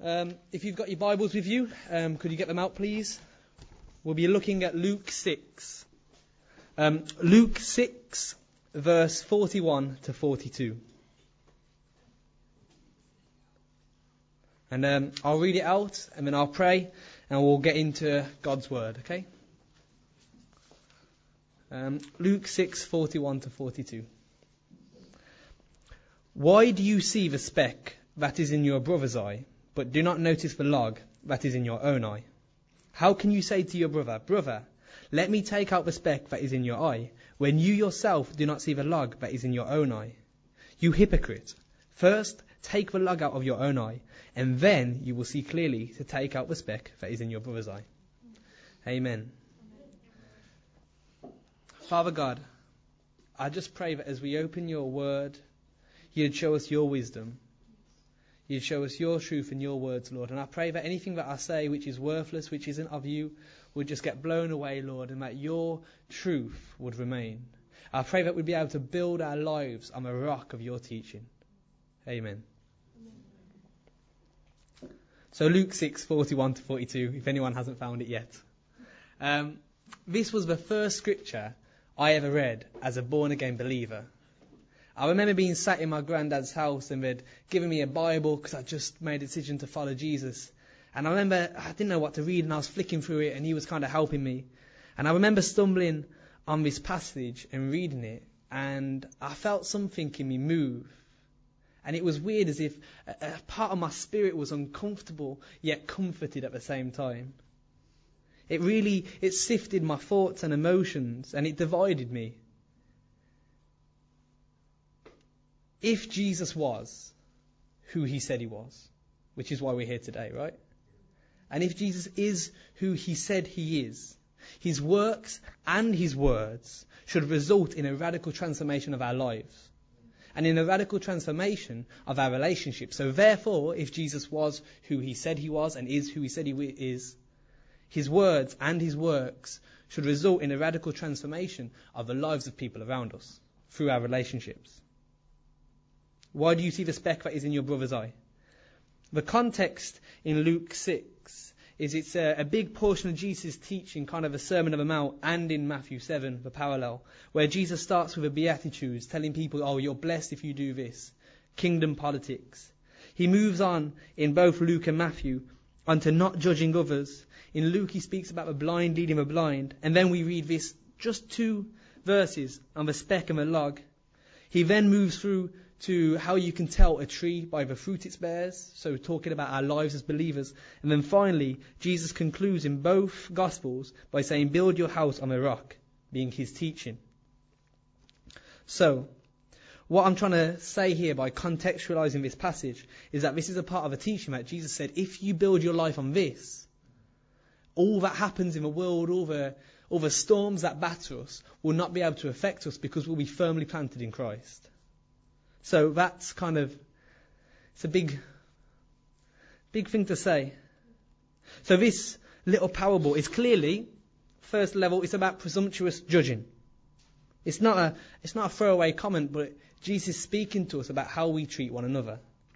If you've got your Bibles with you, could you get them out, please? We'll be looking at Luke 6. Luke 6, verse 41 to 42. And I'll read it out, and then I'll pray, and we'll get into God's Word, okay? Luke 6, 41 to 42. Why do you see the speck that is in your brother's eye, but do not notice the log that is in your own eye? How can you say to your brother, Brother, let me take out the speck that is in your eye, when you yourself do not see the log that is in your own eye? You hypocrite! First, take the log out of your own eye, and then you will see clearly to take out the speck that is in your brother's eye. Amen. Father God, I just pray that as we open your word, you'd show us your wisdom. You'd show us your truth in your words, Lord. And I pray that anything that I say which is worthless, which isn't of you, would just get blown away, Lord, and that your truth would remain. I pray that we'd be able to build our lives on the rock of your teaching. Amen. So Luke 6, 41 to 42, if anyone hasn't found it yet. This was the first scripture I ever read as a born-again believer. I remember being sat in my granddad's house and they'd given me a Bible because I just made a decision to follow Jesus. And I remember I didn't know what to read and I was flicking through it and he was kind of helping me. And I remember stumbling on this passage and reading it and I felt something in me move. And it was weird, as if a part of my spirit was uncomfortable yet comforted at the same time. It sifted my thoughts and emotions and it divided me. If Jesus was who he said he was, which is why we're here today, right? And if Jesus is who he said he is, his works and his words should result in a radical transformation of our lives and in a radical transformation of our relationships. So therefore, if Jesus was who he said he was and is who he said he is, his words and his works should result in a radical transformation of the lives of people around us through our relationships. Why do you see the speck that is in your brother's eye? The context in Luke 6 is it's a big portion of Jesus' teaching, kind of a Sermon on the Mount, and in Matthew 7, the parallel, where Jesus starts with a Beatitudes, telling people, oh, you're blessed if you do this. Kingdom politics. He moves on in both Luke and Matthew onto not judging others. In Luke, he speaks about the blind leading the blind. And then we read this, just 2 verses on the speck and the log. He then moves through to how you can tell a tree by the fruit it bears, so talking about our lives as believers. And then finally, Jesus concludes in both Gospels by saying, build your house on a rock, being his teaching. So, what I'm trying to say here by contextualizing this passage is that this is a part of a teaching that Jesus said, if you build your life on this, all that happens in the world, all the storms that batter us, will not be able to affect us because we'll be firmly planted in Christ. So that's it's a big thing to say. So this little parable is clearly, first level, it's about presumptuous judging. It's not a throwaway comment, but Jesus is speaking to us about how we treat one another.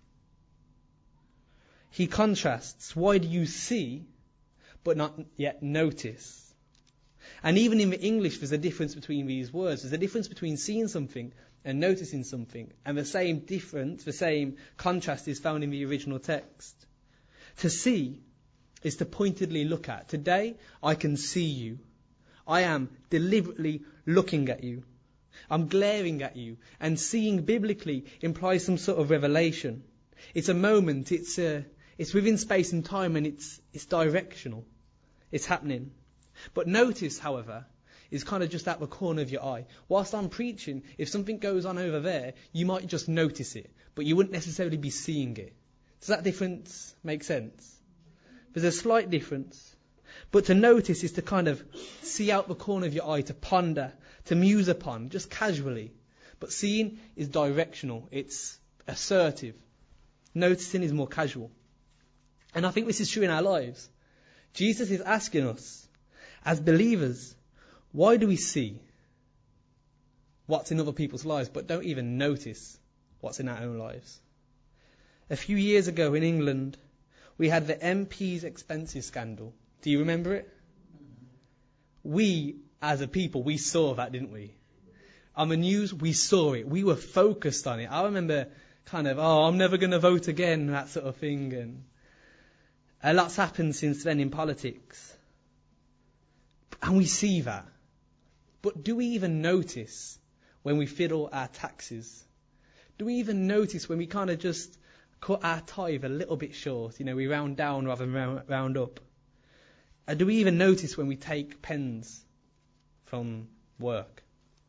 He contrasts, why do you see, but not yet notice? And even in the English, there's a difference between these words. There's a difference between seeing something and noticing something. And the same contrast is found in the original text. To see is to pointedly look at. Today, I can see you. I am deliberately looking at you. I'm glaring at you. And seeing biblically implies some sort of revelation. It's a moment. It's within space and time, and it's directional. It's happening. But notice, however, is kind of just at the corner of your eye. Whilst I'm preaching, if something goes on over there, you might just notice it, but you wouldn't necessarily be seeing it. Does that difference make sense? There's a slight difference. But to notice is to kind of see out the corner of your eye, to ponder, to muse upon, just casually. But seeing is directional. It's assertive. Noticing is more casual. And I think this is true in our lives. Jesus is asking us, as believers, why do we see what's in other people's lives but don't even notice what's in our own lives? A few years ago in England, we had the MP's expenses scandal. Do you remember it? We, as a people, we saw that, didn't we? On the news, we saw it. We were focused on it. I remember kind of, I'm never going to vote again, that sort of thing. And a lot's happened since then in politics. And we see that. But do we even notice when we fiddle our taxes? Do we even notice when we kind of just cut our tithe a little bit short? We round down rather than round up. Do we even notice when we take pens from work?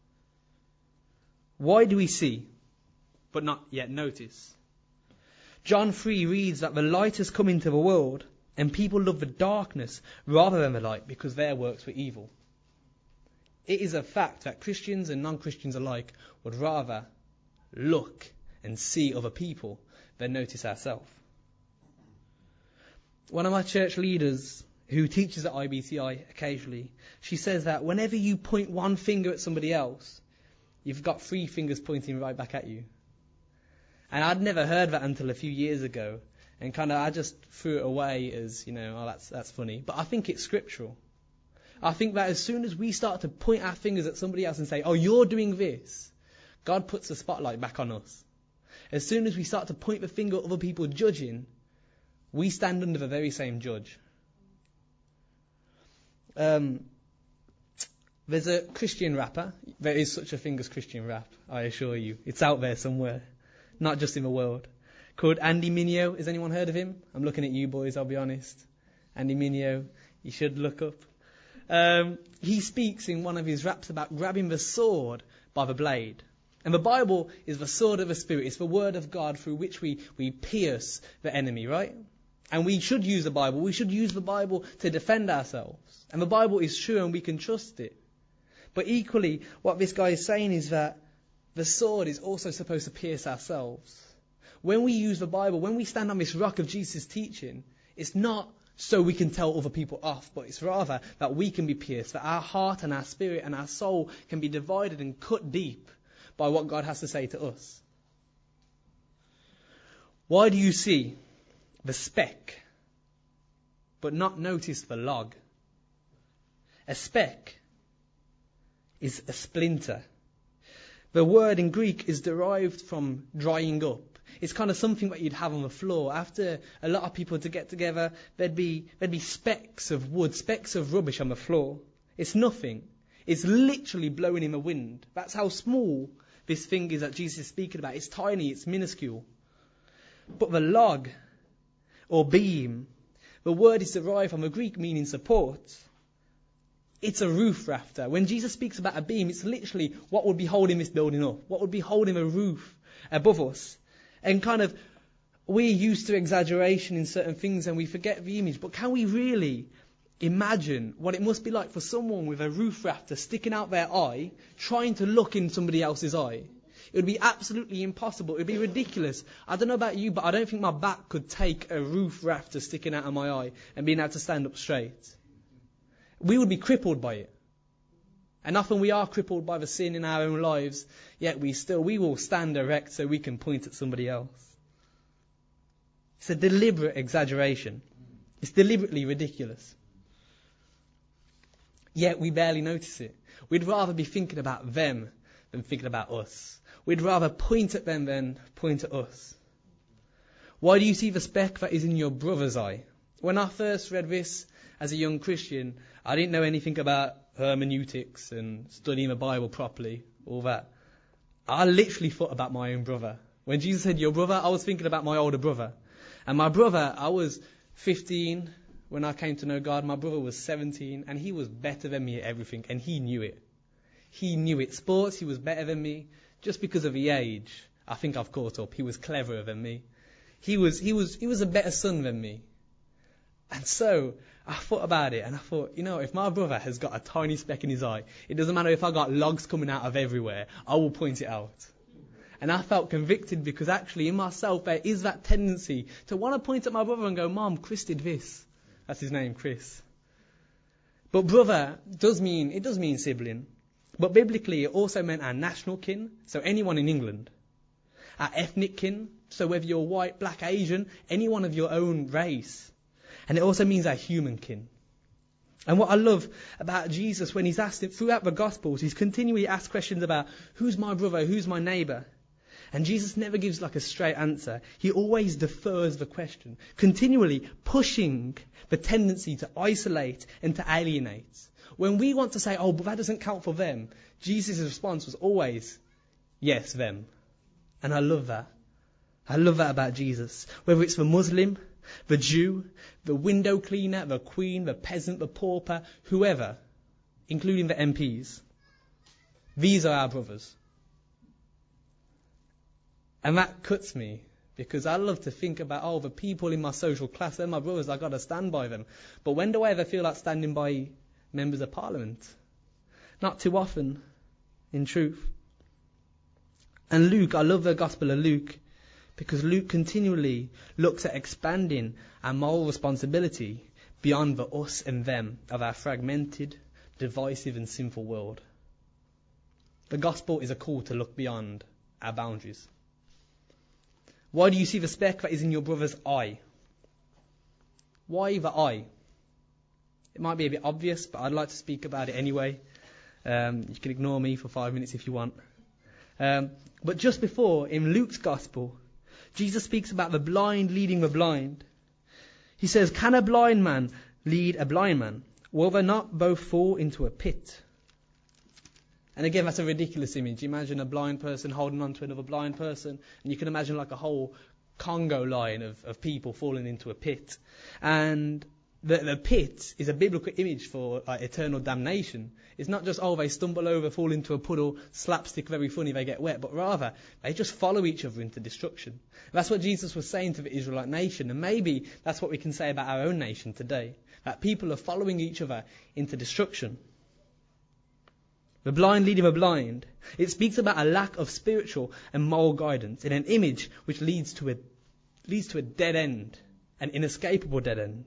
Why do we see, but not yet notice? John 3 reads that the light has come into the world, and people love the darkness rather than the light because their works were evil. It is a fact that Christians and non-Christians alike would rather look and see other people than notice ourselves. One of my church leaders who teaches at IBCI occasionally, she says that whenever you point one finger at somebody else, you've got 3 fingers pointing right back at you. And I'd never heard that until a few years ago. And I just threw it away as, that's funny. But I think it's scriptural. I think that as soon as we start to point our fingers at somebody else and say, you're doing this, God puts the spotlight back on us. As soon as we start to point the finger at other people judging, we stand under the very same judge. There's a Christian rapper. There is such a thing as Christian rap, I assure you. It's out there somewhere, not just in the world. Called Andy Mineo. Has anyone heard of him? I'm looking at you boys, I'll be honest. Andy Mineo, you should look up. He speaks in one of his raps about grabbing the sword by the blade. And the Bible is the sword of the Spirit. It's the word of God through which we pierce the enemy, right? And we should use the Bible. We should use the Bible to defend ourselves. And the Bible is true and we can trust it. But equally, what this guy is saying is that the sword is also supposed to pierce ourselves. When we use the Bible, when we stand on this rock of Jesus' teaching, it's not so we can tell other people off, but it's rather that we can be pierced, that our heart and our spirit and our soul can be divided and cut deep by what God has to say to us. Why do you see the speck but not notice the log? A speck is a splinter. The word in Greek is derived from drying up. It's kind of something that you'd have on the floor. After a lot of people to get together, there'd be specks of wood, specks of rubbish on the floor. It's nothing. It's literally blowing in the wind. That's how small this thing is that Jesus is speaking about. It's tiny, it's minuscule. But the log, or beam, the word is derived from a Greek meaning support. It's a roof rafter. When Jesus speaks about a beam, it's literally what would be holding this building up, what would be holding a roof above us. And we're used to exaggeration in certain things and we forget the image. But can we really imagine what it must be like for someone with a roof rafter sticking out their eye, trying to look in somebody else's eye? It would be absolutely impossible. It would be ridiculous. I don't know about you, but I don't think my back could take a roof rafter sticking out of my eye and being able to stand up straight. We would be crippled by it. And often we are crippled by the sin in our own lives, yet we will stand erect so we can point at somebody else. It's a deliberate exaggeration. It's deliberately ridiculous. Yet we barely notice it. We'd rather be thinking about them than thinking about us. We'd rather point at them than point at us. Why do you see the speck that is in your brother's eye? When I first read this as a young Christian, I didn't know anything about hermeneutics and studying the Bible properly, all that. I literally thought about my own brother. When Jesus said your brother, I was thinking about my older brother. And my brother, I was 15 when I came to know God. My brother was 17 and he was better than me at everything and he knew it. He knew it. Sports, he was better than me. Just because of the age, I think I've caught up. He was cleverer than me. He was a better son than me. And so I thought about it and I thought, if my brother has got a tiny speck in his eye, it doesn't matter if I got logs coming out of everywhere, I will point it out. And I felt convicted because actually in myself there is that tendency to want to point at my brother and go, Mom, Chris did this. That's his name, Chris. But brother does mean sibling. But biblically it also meant our national kin, so anyone in England. Our ethnic kin, So whether you're white, black, Asian, anyone of your own race. And it also means our human kin. And what I love about Jesus, when he's asked it throughout the Gospels, he's continually asked questions about who's my brother, who's my neighbour. And Jesus never gives like a straight answer. He always defers the question, continually pushing the tendency to isolate and to alienate. When we want to say, oh, but that doesn't count for them, Jesus' response was always, yes, them. And I love that. I love that about Jesus. Whether it's the Muslim, the Jew, the window cleaner, the queen, the peasant, the pauper, whoever, including the MPs. These are our brothers. And that cuts me, because I love to think about, oh, the people in my social class, they're my brothers, I've got to stand by them. But when do I ever feel like standing by members of parliament? Not too often, in truth. And Luke, I love the Gospel of Luke, because Luke continually looks at expanding our moral responsibility beyond the us and them of our fragmented, divisive and sinful world. The Gospel is a call to look beyond our boundaries. Why do you see the speck that is in your brother's eye? Why the eye? It might be a bit obvious, but I'd like to speak about it anyway. You can ignore me for 5 minutes if you want. But just before, in Luke's Gospel, Jesus speaks about the blind leading the blind. He says, can a blind man lead a blind man? Will they not both fall into a pit? And again, that's a ridiculous image. Imagine a blind person holding on to another blind person, and you can imagine like a whole Congo line of people falling into a pit. And the pit is a biblical image for eternal damnation. It's not just, oh, they stumble over, fall into a puddle, slapstick, very funny, they get wet, but rather they just follow each other into destruction. That's what Jesus was saying to the Israelite nation, and maybe that's what we can say about our own nation today, that people are following each other into destruction. The blind leading the blind. It speaks about a lack of spiritual and moral guidance in an image which leads to a dead end, an inescapable dead end.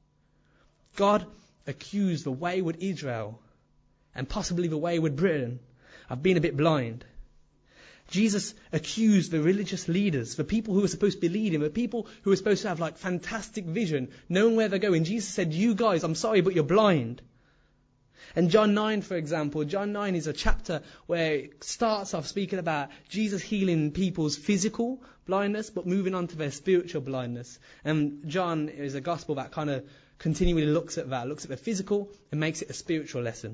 God accused the wayward Israel and possibly the wayward Britain of being a bit blind. Jesus accused the religious leaders, the people who were supposed to be leading, the people who were supposed to have like fantastic vision, knowing where they're going. Jesus said, you guys, I'm sorry, but you're blind. And John 9, for example, John 9 is a chapter where it starts off speaking about Jesus healing people's physical blindness, but moving on to their spiritual blindness. And John is a gospel that kind of continually looks at the physical and makes it a spiritual lesson.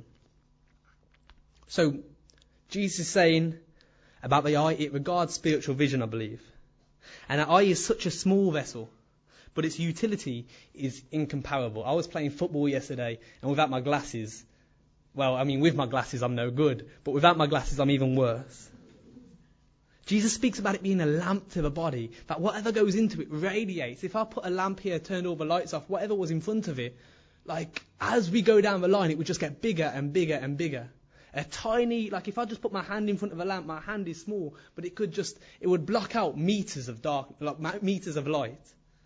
So Jesus is saying about the eye, it regards spiritual vision, I believe. And the eye is such a small vessel, but its utility is incomparable. I was playing football yesterday, and without my glasses, with my glasses I'm no good, but without my glasses I'm even worse. Jesus speaks about it being a lamp to the body, that whatever goes into it radiates. If I put a lamp here, turned all the lights off, whatever was in front of it, like as we go down the line, it would just get bigger and bigger and bigger. If I just put my hand in front of a lamp, my hand is small, but it would block out meters of meters of light.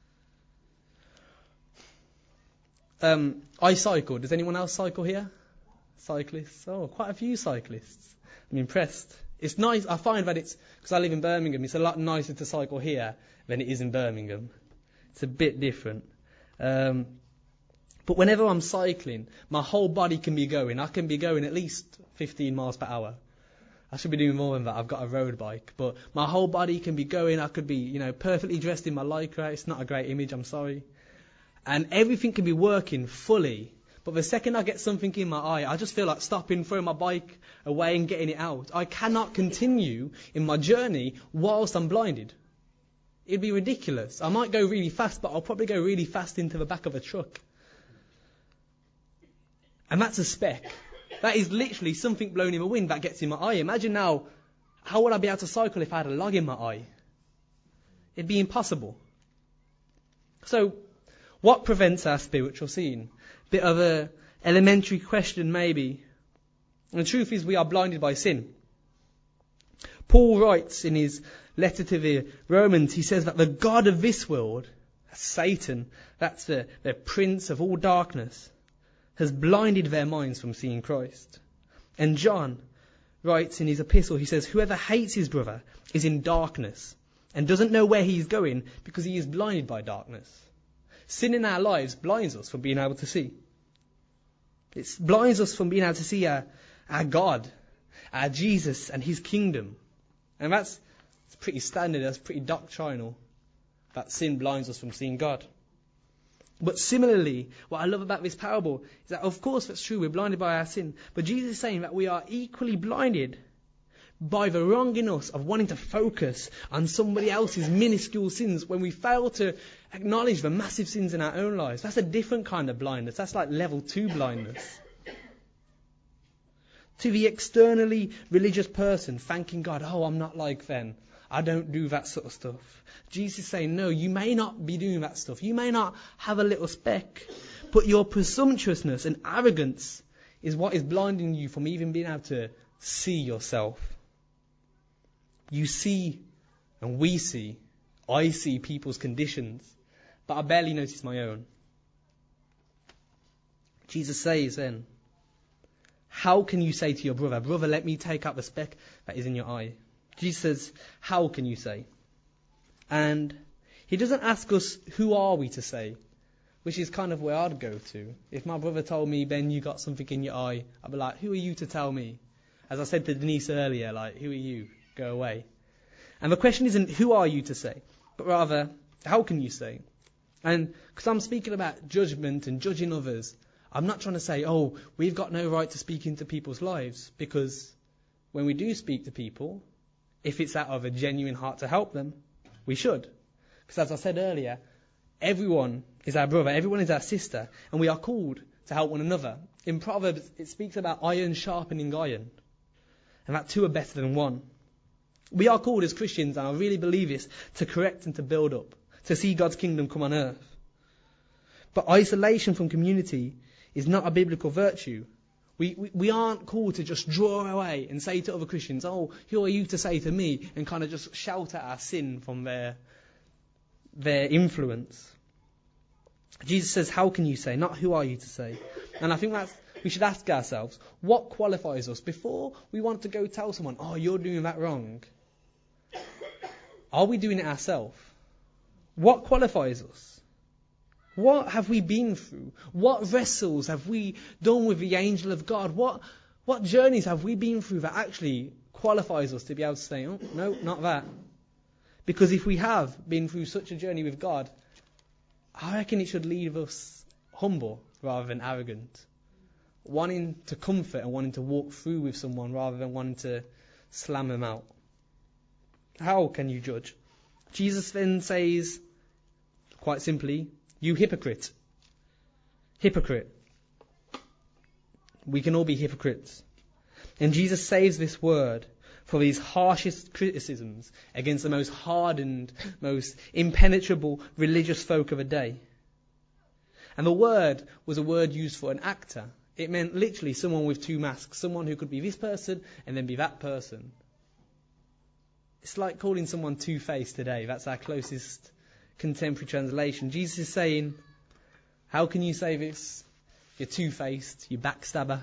I cycle. Does anyone else cycle here? Cyclists? Oh, quite a few cyclists. I'm impressed. It's nice. I find that because I live in Birmingham, it's a lot nicer to cycle here than it is in Birmingham. It's a bit different. But whenever I'm cycling, my whole body can be going. I can be going at least 15 miles per hour. I should be doing more than that. I've got a road bike. But my whole body can be going. I could be, perfectly dressed in my Lycra. It's not a great image, I'm sorry. And everything can be working fully. But the second I get something in my eye, I just feel like stopping, throwing my bike away and getting it out. I cannot continue in my journey whilst I'm blinded. It'd be ridiculous. I might go really fast, but I'll probably go really fast into the back of a truck. And that's a speck. That is literally something blown in the wind that gets in my eye. Imagine now, how would I be able to cycle if I had a log in my eye? It'd be impossible. So, what prevents our spiritual seeing? Bit of a elementary question maybe. And the truth is we are blinded by sin. Paul writes in his letter to the Romans, he says that the God of this world, Satan, that's the prince of all darkness, has blinded their minds from seeing Christ. And John writes in his epistle, he says, whoever hates his brother is in darkness and doesn't know where he is going because he is blinded by darkness. Sin in our lives blinds us from being able to see. It blinds us from being able to see our God, our Jesus and his kingdom. And that's pretty standard, that's pretty doctrinal, that sin blinds us from seeing God. But similarly, what I love about this parable is that, of course, that's true, we're blinded by our sin. But Jesus is saying that we are equally blinded by the wrong in us of wanting to focus on somebody else's minuscule sins when we fail to acknowledge the massive sins in our own lives. That's a different kind of blindness. That's like level 2 blindness. To the externally religious person thanking God, oh, I'm not like them. I don't do that sort of stuff. Jesus is saying, no, you may not be doing that stuff. You may not have a little speck. But your presumptuousness and arrogance is what is blinding you from even being able to see yourself. You see, and we see, I see people's conditions, but I barely notice my own. Jesus says then, how can you say to your brother, brother, let me take out the speck that is in your eye? Jesus says, how can you say? And he doesn't ask us, who are we to say? Which is kind of where I'd go to. If my brother told me, Ben, you got something in your eye, I'd be like, who are you to tell me? As I said to Denise earlier, like, who are you? Go away. And the question isn't, who are you to say? But rather, how can you say? And because I'm speaking about judgment and judging others, I'm not trying to say, oh, we've got no right to speak into people's lives. Because when we do speak to people, if it's out of a genuine heart to help them, we should. Because as I said earlier, everyone is our brother, everyone is our sister, and we are called to help one another. In Proverbs, it speaks about iron sharpening iron, and that two are better than one. We are called as Christians, and I really believe this, to correct and to build up, to see God's kingdom come on earth. But isolation from community is not a biblical virtue. We aren't called to just draw away and say to other Christians, oh, who are you to say to me? And kind of just shout at our sin from their influence. Jesus says, how can you say? Not who are you to say? And I think we should ask ourselves, what qualifies us before we want to go tell someone, oh, you're doing that wrong? Are we doing it ourselves? What qualifies us? What have we been through? What wrestles have we done with the angel of God? What journeys have we been through that actually qualifies us to be able to say, oh, no, not that? Because if we have been through such a journey with God, I reckon it should leave us humble rather than arrogant. Wanting to comfort and wanting to walk through with someone rather than wanting to slam them out. How can you judge? Jesus then says, quite simply, you hypocrite. Hypocrite. We can all be hypocrites. And Jesus saves this word for these harshest criticisms against the most hardened, most impenetrable religious folk of a day. And the word was a word used for an actor. It meant literally someone with two masks, someone who could be this person and then be that person. It's like calling someone two-faced today. That's our closest contemporary translation. Jesus is saying, how can you say this? You're two-faced, you backstabber.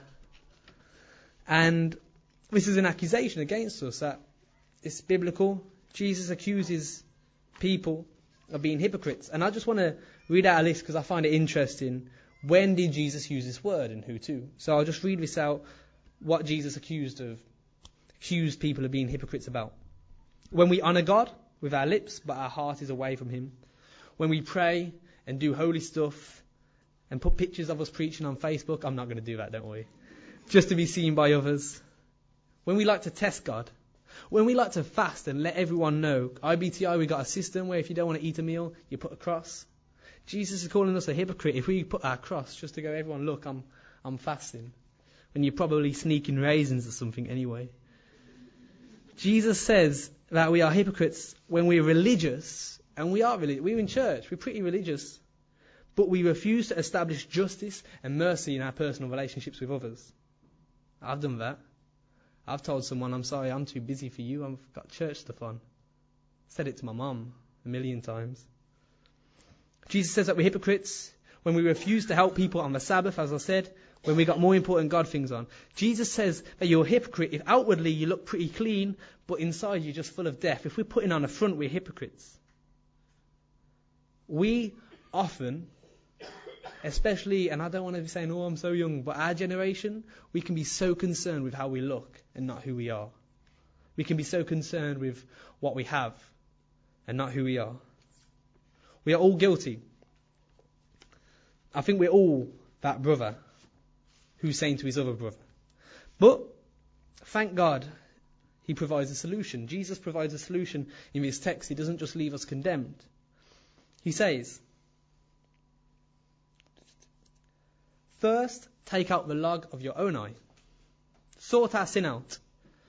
And this is an accusation against us that it's biblical. Jesus accuses people of being hypocrites. And I just want to read out a list because I find it interesting. When did Jesus use this word and who to? So I'll just read this out, what Jesus accused people of being hypocrites about. When we honour God with our lips, but our heart is away from him. When we pray and do holy stuff and put pictures of us preaching on Facebook. I'm not going to do that, don't worry. Just to be seen by others. When we like to test God. When we like to fast and let everyone know. IBTI, we got a system where if you don't want to eat a meal, you put a cross. Jesus is calling us a hypocrite if we put our cross just to go, everyone, look, I'm fasting. When you're probably sneaking raisins or something anyway. Jesus says that we are hypocrites when we're religious, and we are religious. We're in church, we're pretty religious, but we refuse to establish justice and mercy in our personal relationships with others. I've done that. I've told someone, I'm sorry, I'm too busy for you, I've got church stuff on. Said it to my mum 1,000,000 times. Jesus says that we're hypocrites when we refuse to help people on the Sabbath, as I said, when we got more important God things on. Jesus says that you're a hypocrite if outwardly you look pretty clean, but inside you're just full of death. If we're putting on a front, we're hypocrites. We often, especially, and I don't want to be saying, oh, I'm so young, but our generation, we can be so concerned with how we look and not who we are. We can be so concerned with what we have and not who we are. We are all guilty. I think we're all that brother who's saying to his other brother. But thank God he provides a solution. Jesus provides a solution in this text. He doesn't just leave us condemned. He says, first, take out the log of your own eye. Sort our sin out.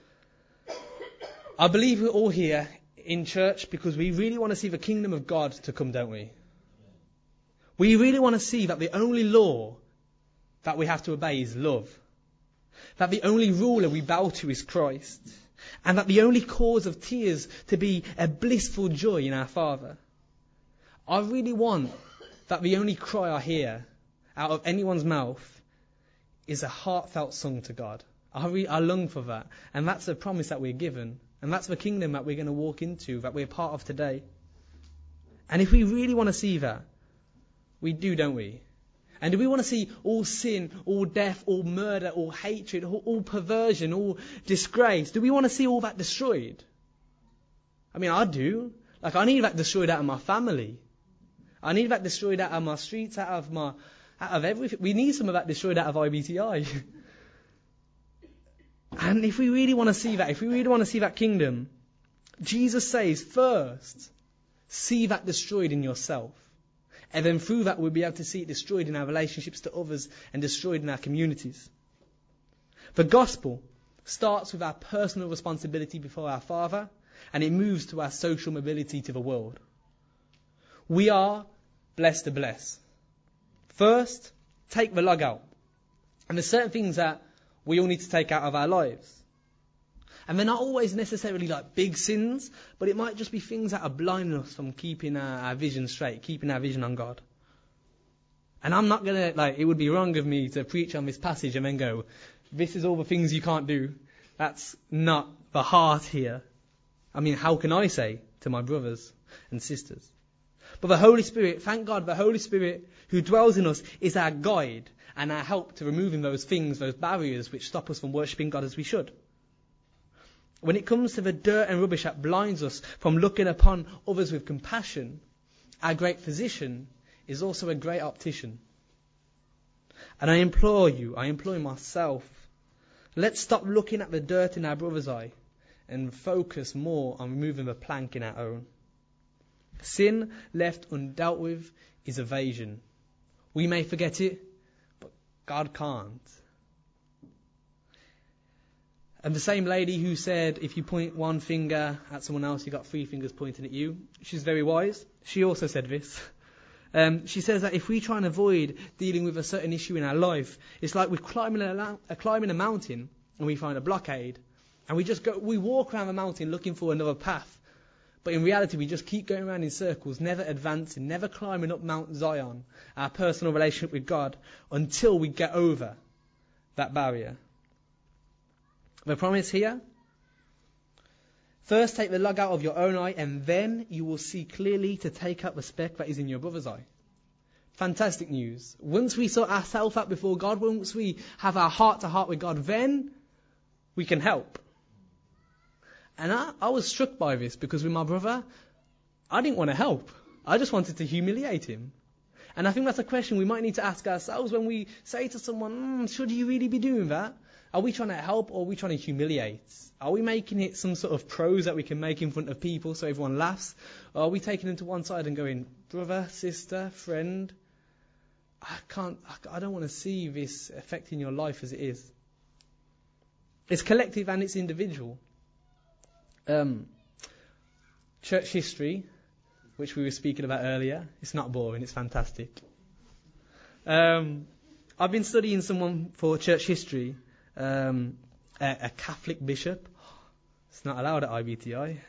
I believe we're all here in church because we really want to see the kingdom of God to come, don't we? We really want to see that the only law that we have to obey is love. That the only ruler we bow to is Christ. And that the only cause of tears to be a blissful joy in our Father. I really want that the only cry I hear out of anyone's mouth is a heartfelt song to God. I long for that. And that's a promise that we're given. And that's the kingdom that we're going to walk into, that we're part of today. And if we really want to see that, we do, don't we? And do we want to see all sin, all death, all murder, all hatred, all perversion, all disgrace? Do we want to see all that destroyed? I mean, I do. Like, I need that destroyed out of my family. I need that destroyed out of my streets, out of everything. We need some of that destroyed out of IBTI. And if we really want to see that, if we really want to see that kingdom, Jesus says, first, see that destroyed in yourself. And then through that, we'll be able to see it destroyed in our relationships to others and destroyed in our communities. The gospel starts with our personal responsibility before our Father, and it moves to our social mobility to the world. We are blessed to bless. First, take the log out. And there's certain things that we all need to take out of our lives. And they're not always necessarily like big sins, but it might just be things that are blinding us from keeping our vision straight, keeping our vision on God. And I'm not going to, it would be wrong of me to preach on this passage and then go, this is all the things you can't do. That's not the heart here. I mean, how can I say to my brothers and sisters? But the Holy Spirit, thank God, the Holy Spirit who dwells in us is our guide and our help to removing those things, those barriers which stop us from worshipping God as we should. When it comes to the dirt and rubbish that blinds us from looking upon others with compassion, our great physician is also a great optician. And I implore myself, let's stop looking at the dirt in our brother's eye and focus more on removing the plank in our own. Sin left undealt with is evasion. We may forget it, but God can't. And the same lady who said, if you point one finger at someone else, you got three fingers pointing at you. She's very wise. She also said this. She says that if we try and avoid dealing with a certain issue in our life, it's like we're climbing a mountain and we find a blockade. And we walk around the mountain looking for another path. But in reality, we just keep going around in circles, never advancing, never climbing up Mount Zion, our personal relationship with God, until we get over that barrier. The promise here, first take the log out of your own eye, and then you will see clearly to take out the speck that is in your brother's eye. Fantastic news. Once we sort ourselves out before God, once we have our heart to heart with God, then we can help. And I was struck by this because with my brother, I didn't want to help. I just wanted to humiliate him. And I think that's a question we might need to ask ourselves when we say to someone, should you really be doing that? Are we trying to help or are we trying to humiliate? Are we making it some sort of prose that we can make in front of people so everyone laughs? Or are we taking them to one side and going, brother, sister, friend, I don't want to see this affecting your life as it is. It's collective and it's individual. Church history, which we were speaking about earlier, it's not boring, it's fantastic. I've been studying someone for church history, a Catholic bishop, it's not allowed at IBTI,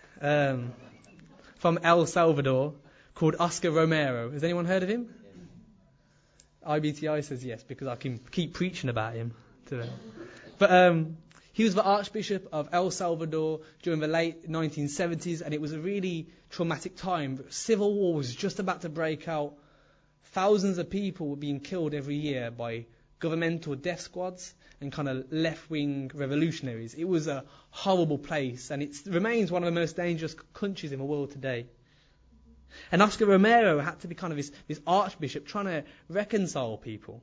from El Salvador, called Oscar Romero. Has anyone heard of him? IBTI says yes, because I can keep preaching about him to them. But he was the Archbishop of El Salvador during the late 1970s, and it was a really traumatic time. Civil war was just about to break out. Thousands of people were being killed every year by governmental death squads and kind of left-wing revolutionaries. It was a horrible place, and it remains one of the most dangerous countries in the world today. And Oscar Romero had to be kind of this archbishop trying to reconcile people.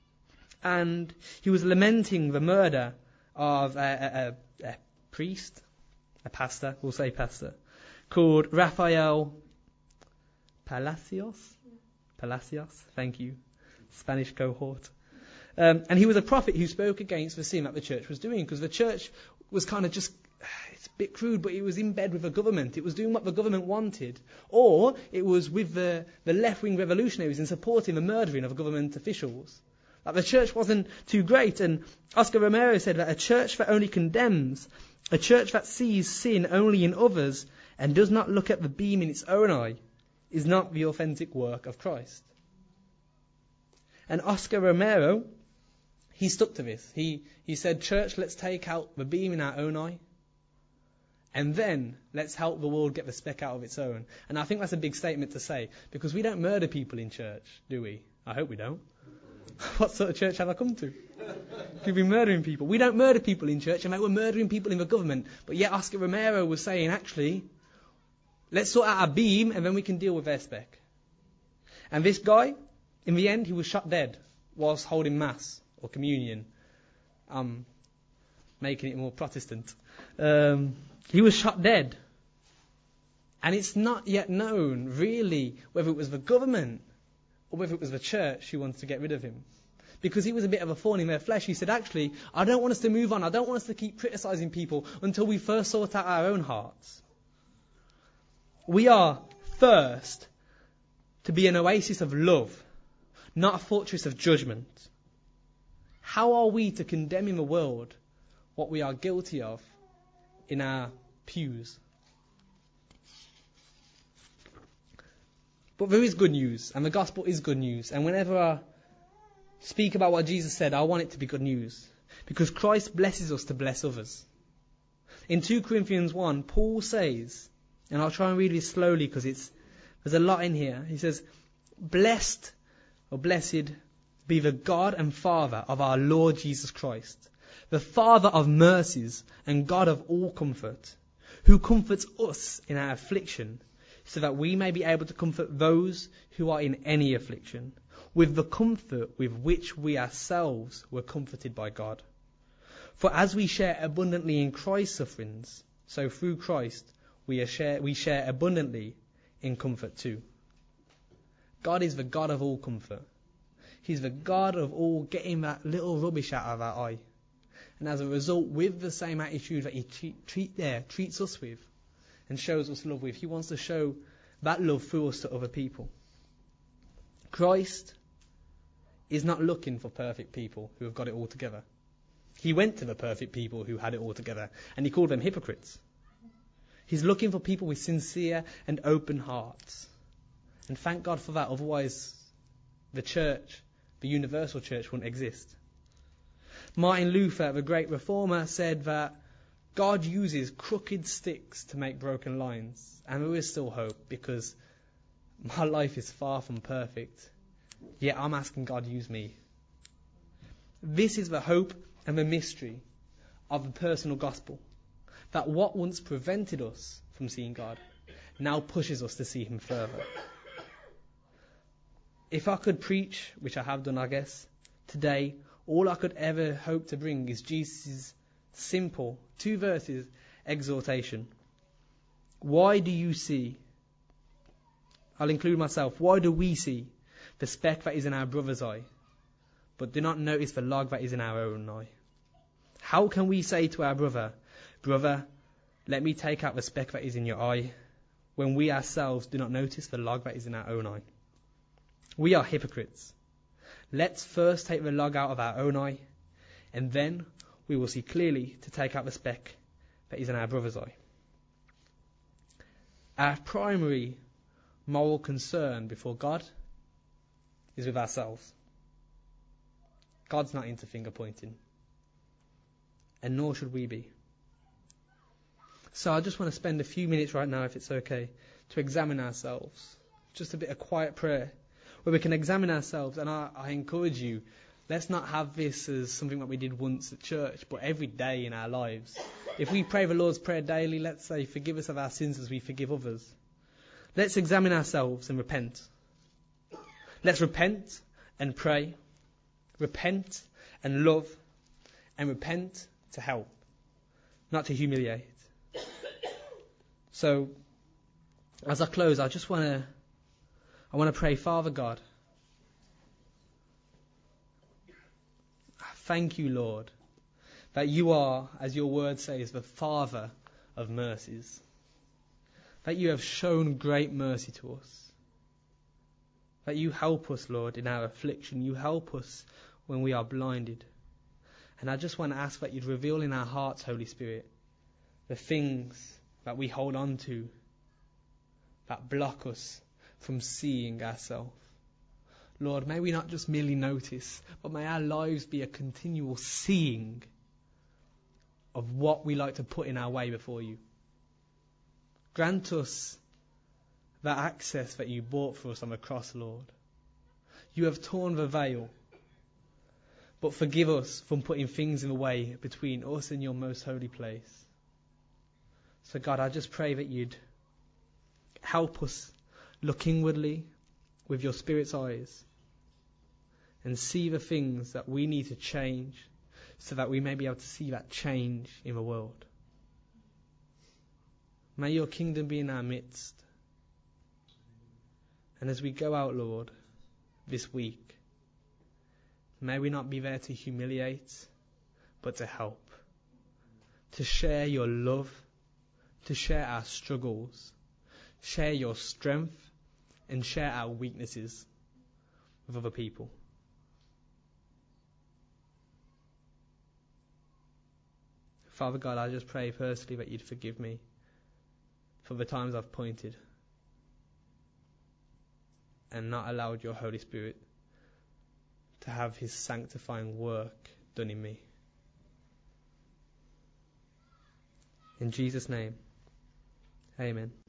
And he was lamenting the murder of a priest, a pastor, we'll say pastor, called Rafael Palacios. Palacios, thank you, Spanish cohort. And he was a prophet who spoke against the sin that the church was doing, because the church was kind of just, it's a bit crude, but it was in bed with the government. It was doing what the government wanted. Or it was with the left-wing revolutionaries and supporting the murdering of government officials. Like the church wasn't too great. And Oscar Romero said that a church that only condemns, a church that sees sin only in others and does not look at the beam in its own eye, is not the authentic work of Christ. And Oscar Romero, he stuck to this. He said, church, let's take out the beam in our own eye, and then let's help the world get the speck out of its own. And I think that's a big statement to say, because we don't murder people in church, do we? I hope we don't. What sort of church have I come to? We've been murdering people. We don't murder people in church, and they were murdering people in the government. But yet Oscar Romero was saying, actually, let's sort out our beam, and then we can deal with their speck. And this guy, in the end, he was shot dead whilst holding Mass or communion. Making it more Protestant. He was shot dead. And it's not yet known, really, whether it was the government or whether it was the church who wanted to get rid of him. Because he was a bit of a thorn in their flesh. He said, actually, I don't want us to move on. I don't want us to keep criticising people until we first sort out our own hearts. We are first to be an oasis of love, not a fortress of judgment. How are we to condemn in the world what we are guilty of in our pews? But there is good news, and the gospel is good news. And whenever I speak about what Jesus said, I want it to be good news. Because Christ blesses us to bless others. In 2 Corinthians 1, Paul says, and I'll try and read this slowly because there's a lot in here. He says, blessed or blessed be the God and Father of our Lord Jesus Christ, the Father of mercies and God of all comfort, who comforts us in our affliction, so that we may be able to comfort those who are in any affliction, with the comfort with which we ourselves were comforted by God. For as we share abundantly in Christ's sufferings, so through Christ we share abundantly in comfort too. God is the God of all comfort. He's the God of all getting that little rubbish out of our eye. And as a result, with the same attitude that He treats us with and shows us love with, He wants to show that love through us to other people. Christ is not looking for perfect people who have got it all together. He went to the perfect people who had it all together, and He called them hypocrites. He's looking for people with sincere and open hearts. And thank God for that, otherwise the church, the universal church, wouldn't exist. Martin Luther, the great reformer, said that God uses crooked sticks to make broken lines. And there is still hope, because my life is far from perfect. Yet I'm asking God to use me. This is the hope and the mystery of the personal gospel. That what once prevented us from seeing God now pushes us to see Him further. If I could preach, which I have done, I guess, today, all I could ever hope to bring is Jesus' simple 2 verses exhortation. Why do you see? I'll include myself. Why do we see the speck that is in our brother's eye, but do not notice the log that is in our own eye? How can we say to our brother, brother, let me take out the speck that is in your eye, when we ourselves do not notice the log that is in our own eye? We are hypocrites. Let's first take the log out of our own eye, and then we will see clearly to take out the speck that is in our brother's eye. Our primary moral concern before God is with ourselves. God's not into finger pointing. And nor should we be. So I just want to spend a few minutes right now, if it's okay, to examine ourselves. Just a bit of quiet prayer where we can examine ourselves. And I encourage you, let's not have this as something that we did once at church, but every day in our lives. If we pray the Lord's Prayer daily, let's say, forgive us of our sins as we forgive others. Let's examine ourselves and repent. Let's repent and pray. Repent and love. And repent to help, not to humiliate. So, as I close, I want to pray, Father God, thank you, Lord, that you are, as your word says, the Father of mercies. That you have shown great mercy to us. That you help us, Lord, in our affliction. You help us when we are blinded. And I just want to ask that you'd reveal in our hearts, Holy Spirit, the things that we hold on to that block us from seeing ourselves. Lord, may we not just merely notice, but may our lives be a continual seeing of what we like to put in our way before you. Grant us that access that you bought for us on the cross, Lord. You have torn the veil, but forgive us from putting things in the way between us and your most holy place. So God, I just pray that you'd help us look inwardly with your Spirit's eyes and see the things that we need to change so that we may be able to see that change in the world. May your kingdom be in our midst. And as we go out, Lord, this week, may we not be there to humiliate, but to help. To share your love, to share our struggles, share your strength, and share our weaknesses with other people. Father God, I just pray personally that you'd forgive me for the times I've pointed and not allowed your Holy Spirit to have his sanctifying work done in me. In Jesus' name, amen.